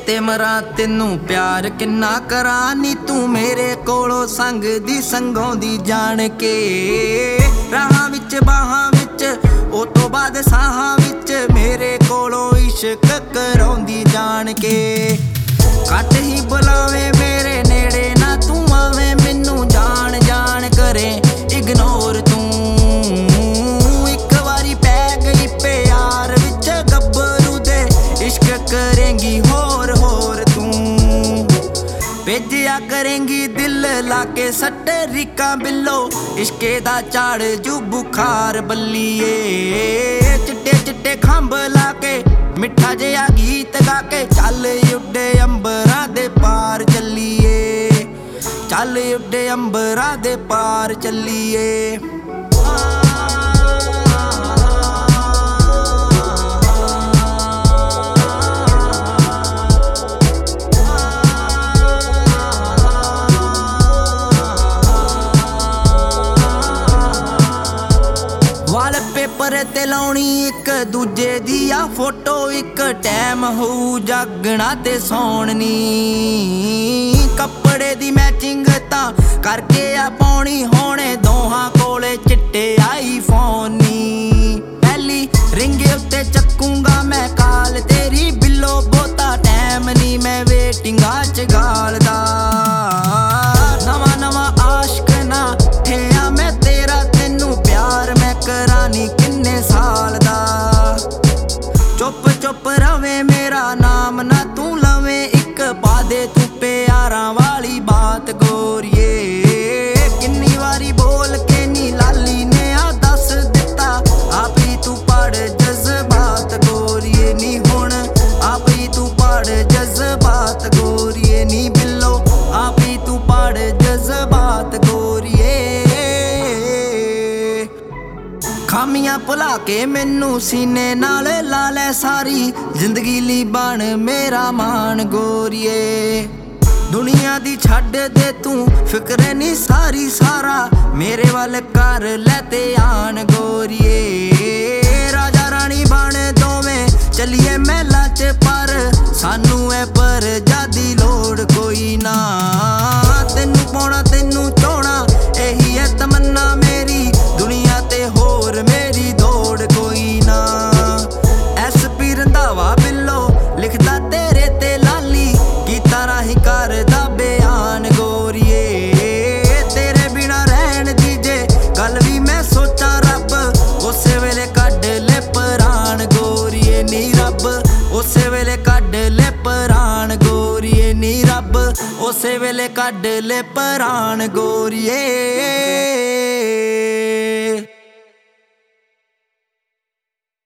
ते मरा तेनू प्यार किन्ना करा नी तू मेरे कोलों संग दी संगोंदी जान के राहां विच बाहां विच ओ तो बाद साहां विच मेरे कोलों इश्क करौंदी जान के घट ही बुलावे मेरे नेड़े ना तू आवे मैनू जान जान करे इग्नोर तू एक वारी पै गई प्यार विच गब्बरू दे इश्क करेंगी होर होर तू भेजिया करेंगी दिल लाके सट्टे रिका बिल्लो इश्के दा झाड़ जू बुखार बल्लीए चिट्टे चिट्टे खंभ लाके मिठा जिहा गीत गाके चल उड्डे अंबरां दे पार चलीए चल उड्डे अंबरां दे पार चलीए पेपर ते लाउणी एक दूजे दी आ फोटो एक टाइम होऊ जागना ते सौण नी कपड़े दी मैचिंग तां करके आ पाउणी होणे दोहां कोले चिट्टे आईफोन नी पहली रिंग उत्ते चक्कूंगा मैं काल तेरी बिल्लो बोता टाइम नी मैं वेटिंगा च गालदा नवा नवा आशिक ना ठेया मैं तेरा तेनू प्यार मैं करानी किन्ने साल दा चुप चुप रवे मेरा नाम ना तू लवे एक पादे तू प्यारां वाली बात गोरिए किन्नी वारी बोल के नी लाली ने आ दस दिता आप ही तू पढ़ जज्बात गोरिए नी हुण आप ही तू पढ़ जज्बात गोरिए नी बिल्लो आप ही तू पढ़ जज्बात गोरिए खामियां भुला के मैनू सीने नाल ला लै सारी जिंदगी ली बन मेरा मान गोरिए दुनिया दी छड्ड दे तू फिक्र नी सारी सारा मेरे वल कर लैते आन गोरिए राजा रानी बन दोवें चलिए महलां च पर सानू ऐ पर जादी लोड़ कोई ना तेनू पाउणा तेनू चाहना यही है तमन्ना मेरी दुनिया ते होर मेरी दौड़ कोई ना SP रंधावा बिल्लो लिखदा तेरे ते लाली गीतां राही करदा बयान गोरिए तेरे बिना रहन दी जे गल भी मैं सोचा रब उसे वेले कढ ले प्राण गोरिए नी रब उसे वेले कढ ले प्राण गोरिए नी रब उसे वेले कढ ले प्राण गोरिए।